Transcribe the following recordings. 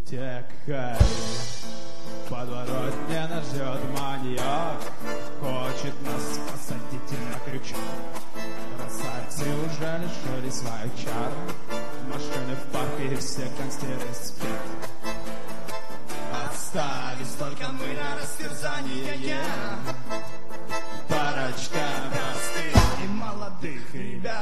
Текай, подворотня нас ждет маньяк, хочет нас посадить на крючок. Красавицы уже лишили своих чар, машины в парке все гангстеры спят. Остались только мы на растерзание, парочка простых и молодых ребят.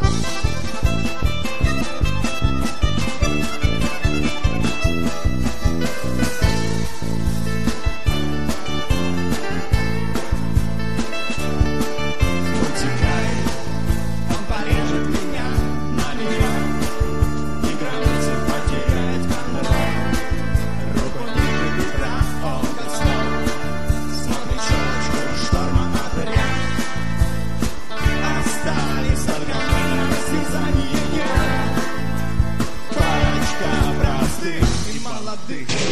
И молодых.